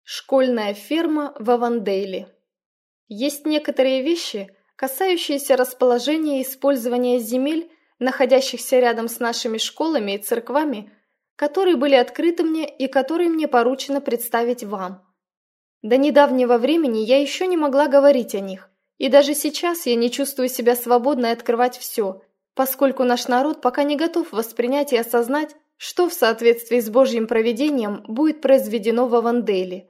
Школьная ферма в Авандейле. Есть некоторые вещи, касающиеся расположения и использования земель, находящихся рядом с нашими школами и церквами, которые были открыты мне и которые мне поручено представить вам. До недавнего времени я еще не могла говорить о них, и даже сейчас я не чувствую себя свободной открывать все, поскольку наш народ пока не готов воспринять и осознать, что в соответствии с Божьим провидением будет произведено в Авандейле.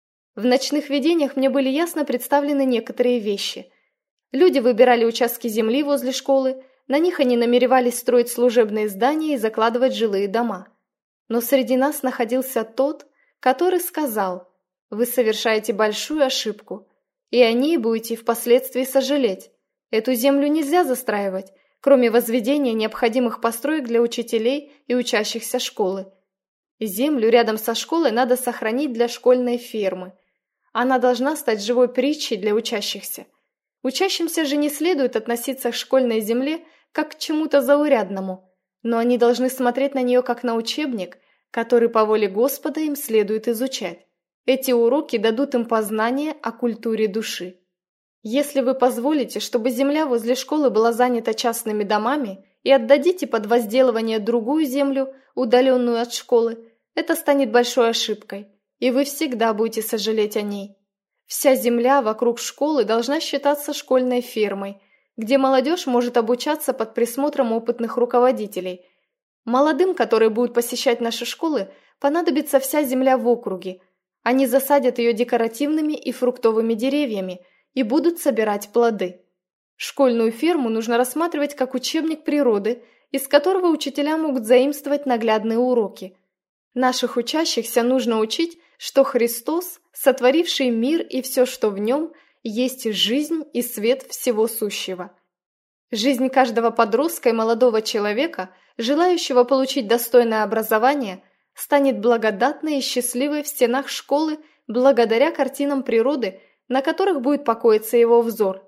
В ночных видениях мне были ясно представлены некоторые вещи. Люди выбирали участки земли возле школы, на них они намеревались строить служебные здания и закладывать жилые дома. Но среди нас находился тот, который сказал: «Вы совершаете большую ошибку, и о ней будете впоследствии сожалеть. Эту землю нельзя застраивать, кроме возведения необходимых построек для учителей и учащихся школы. Землю рядом со школой надо сохранить для школьной фермы. Она должна стать живой притчей для учащихся. Учащимся же не следует относиться к школьной земле как к чему-то заурядному, но они должны смотреть на нее как на учебник, который по воле Господа им следует изучать. Эти уроки дадут им познание о культуре души. Если вы позволите, чтобы земля возле школы была занята частными домами и отдадите под возделывание другую землю, удаленную от школы, это станет большой ошибкой, и вы всегда будете сожалеть о ней. Вся земля вокруг школы должна считаться школьной фермой, где молодежь может обучаться под присмотром опытных руководителей. Молодым, которые будут посещать наши школы, понадобится вся земля в округе. Они засадят ее декоративными и фруктовыми деревьями и будут собирать плоды. Школьную ферму нужно рассматривать как учебник природы, из которого учителя могут заимствовать наглядные уроки. Наших учащихся нужно учить, что Христос, сотворивший мир и все, что в нем, есть жизнь и свет всего сущего. Жизнь каждого подростка и молодого человека, желающего получить достойное образование, станет благодатной и счастливой в стенах школы благодаря картинам природы, на которых будет покоиться его взор.